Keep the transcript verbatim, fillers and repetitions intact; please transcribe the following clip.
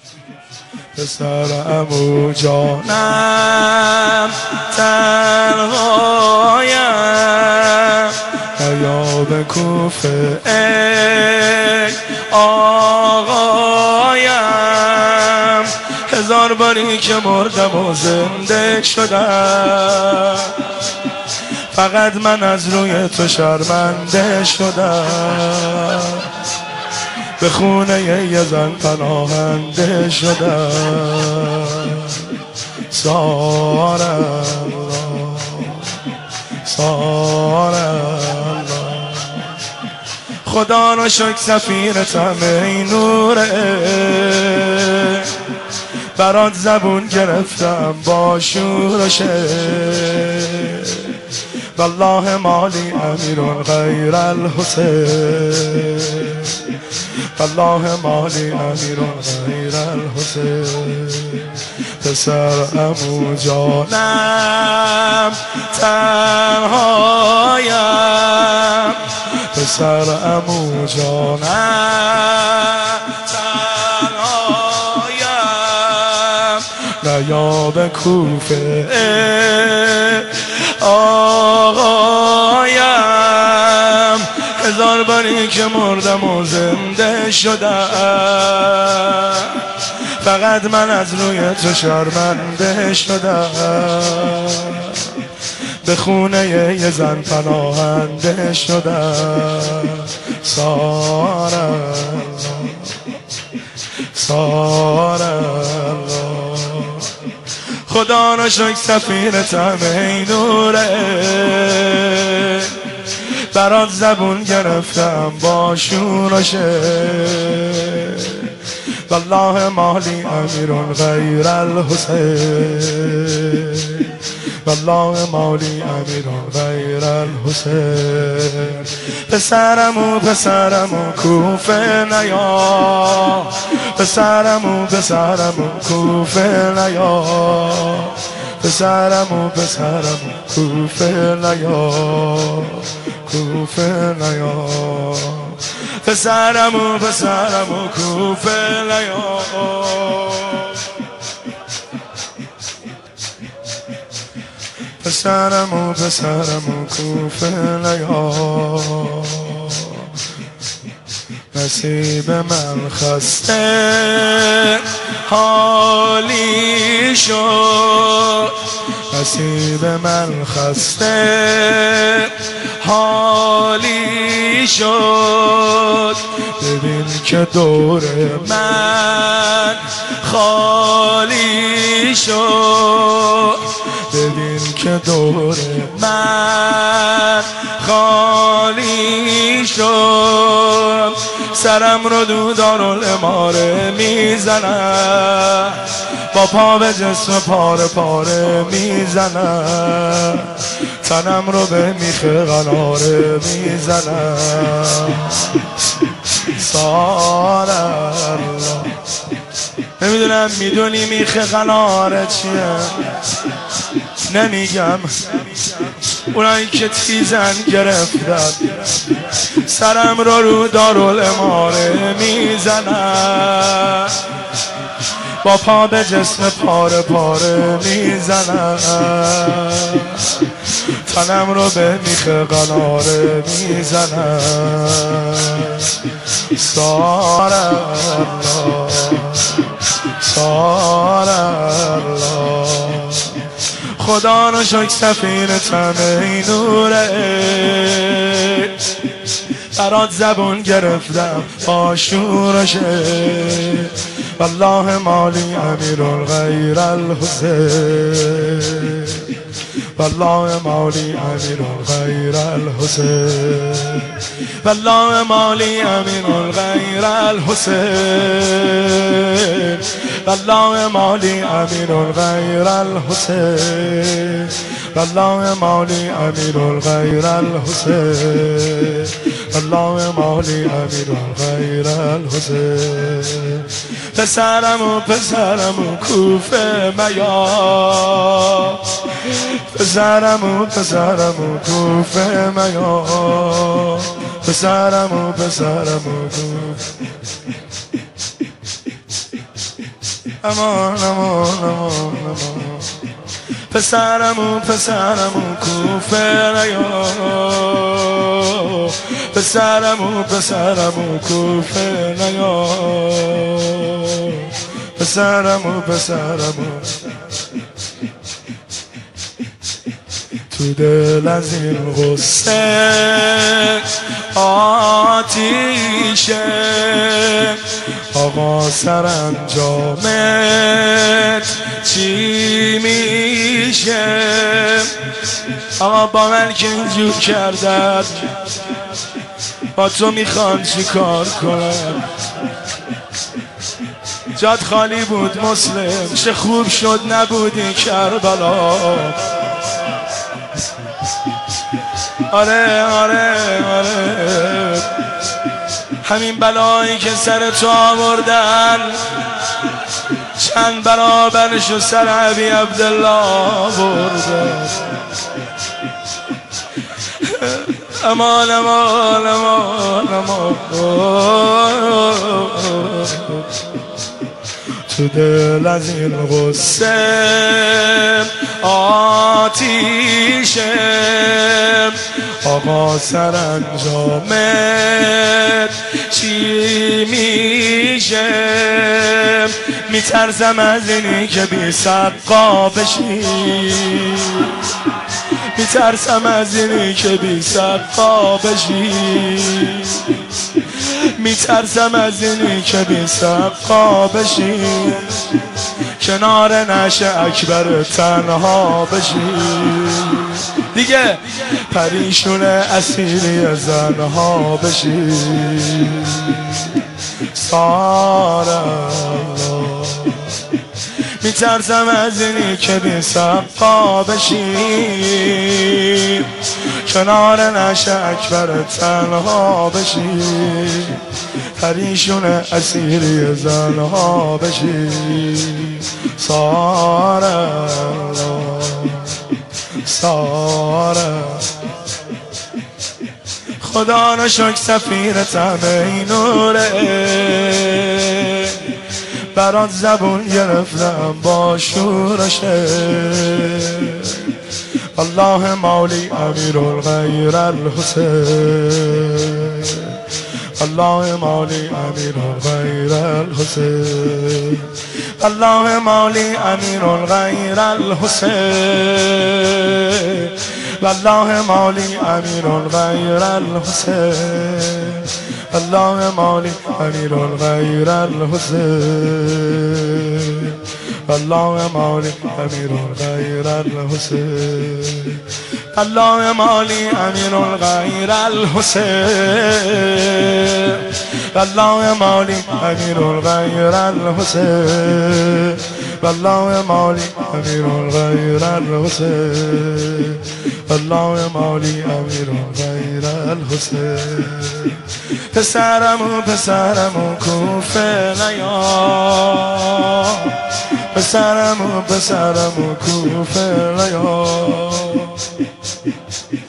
پسرم و جانم تنهایم نیا به کوفه ای آقایم هزار باری که مردم و زنده شدم فقط من از روی تو شرمنده شدم به خونه یه زن پناهنده شدم سارم سارم خدا رو شکر سفیرتم ای نوره برات زبون گرفتم با شورشه والله مالی امیر غیر الحسین والله مالی امیر غیر الحسین پسرم و جانم تنهایم پسرم و جانم تنهایم نیا به کوفه آقایم هزار باری که مردم و زنده شدم فقط من از روی تو شرمنده شدم به خونه یه زن پناهنده شدم سارم سارم خدا رو شکر سفیرتم ای نوره برات زبون گرفتم با شورشه والله مالی امیر غیر الحسین والله مالی امیر غیر الحسین پسرم و پسرم و کوفه نیا پسرم و پسرم و کوفه نیا پسرم و پسرم و کوفه نیا کوفه نیا پسرم و پسرم و کوفه نیا پسرم و پسرم و کوفه نیا نصیب من خسته حالی شد نصیب من خسته حالی شد ببین که دور من خالی شد ببین که دور من خالی شد سرم رو دو دارالاماره میزنم با پا به جسم پاره پاره میزنم تنم رو به میخ قناره میزنم سارم نمیدونم میدونی میخ قناره چیه نمیگم اونایی که تیزن گرفتن سرم رو رو دارالاماره میزنم با پا به جسم پاره پاره میزنم تنم رو به میخ قناره میزنم سارم سارم خدا رو شکر سفیرتم ای نوره برات زبون گرفتم با شورشه والله مالی امیر غیر الحسین والله مالی امیر غیر الحسین والله مالی امیر غیر الحسین والله مالی امیر غیر الحسین والله مالی امیر غیر الحسین والله مالی امیر غیر الحسین پسرم و پسرم و کوفه میا پسرم و پسرم و کوفه میا پسرم و پسرم و کوفه امان امان امان امان پسرمون پسرمون کوفه نیا پسرمون پسرمون کوفه نیا پسرمون پسرمون تو دل از این غصه آتیشه آقا سرانجامت چی میشه آقا با من که اینجور کردن با تو میخوان چی کار کنم جاد خالی بود مسلم چه خوب شد نبودی کربلا آره آره آره همین بلایی که سر تو آوردن چند برابرش و سر ابی عبدالله بردن امان امان امان امان تو دل از این غصه آتیشه آقا سرانجامت چی میشه میترسم از اینی که بی سقا بشی میترسم از اینی که بی سقا بشی میترسم از اینی که بی سقا بشی کنار نشه اکبر تنها بشی دیگه پریشون اسیری زنها بشی سارا میترسم از اینی که بی سقا بشی کنار نشه اکبر تنها بشی پریشون اسیری زنها بشی سارا سارا خدا رو شکر سفیرتم ای نوره برات زبون گرفتم با شورشه الله مولی امیر الغیر الحسین الله مولی امیر الغیر الحسین الله مولی امیر الغیر الحسین الله مولی امیر الغیر الحسین الله مولی امیر الغیر الحسین الله مولی امیر الغیر الحسین الله مولی امیر الغیر الحسین الله مولی امیر الغیر الحسین الله مولی امیر الغیر الحسین الله مولی امیر الغیر الحسین پسرمون پسرمون کوفه نیا پسرمون پسرمون کوفه نیا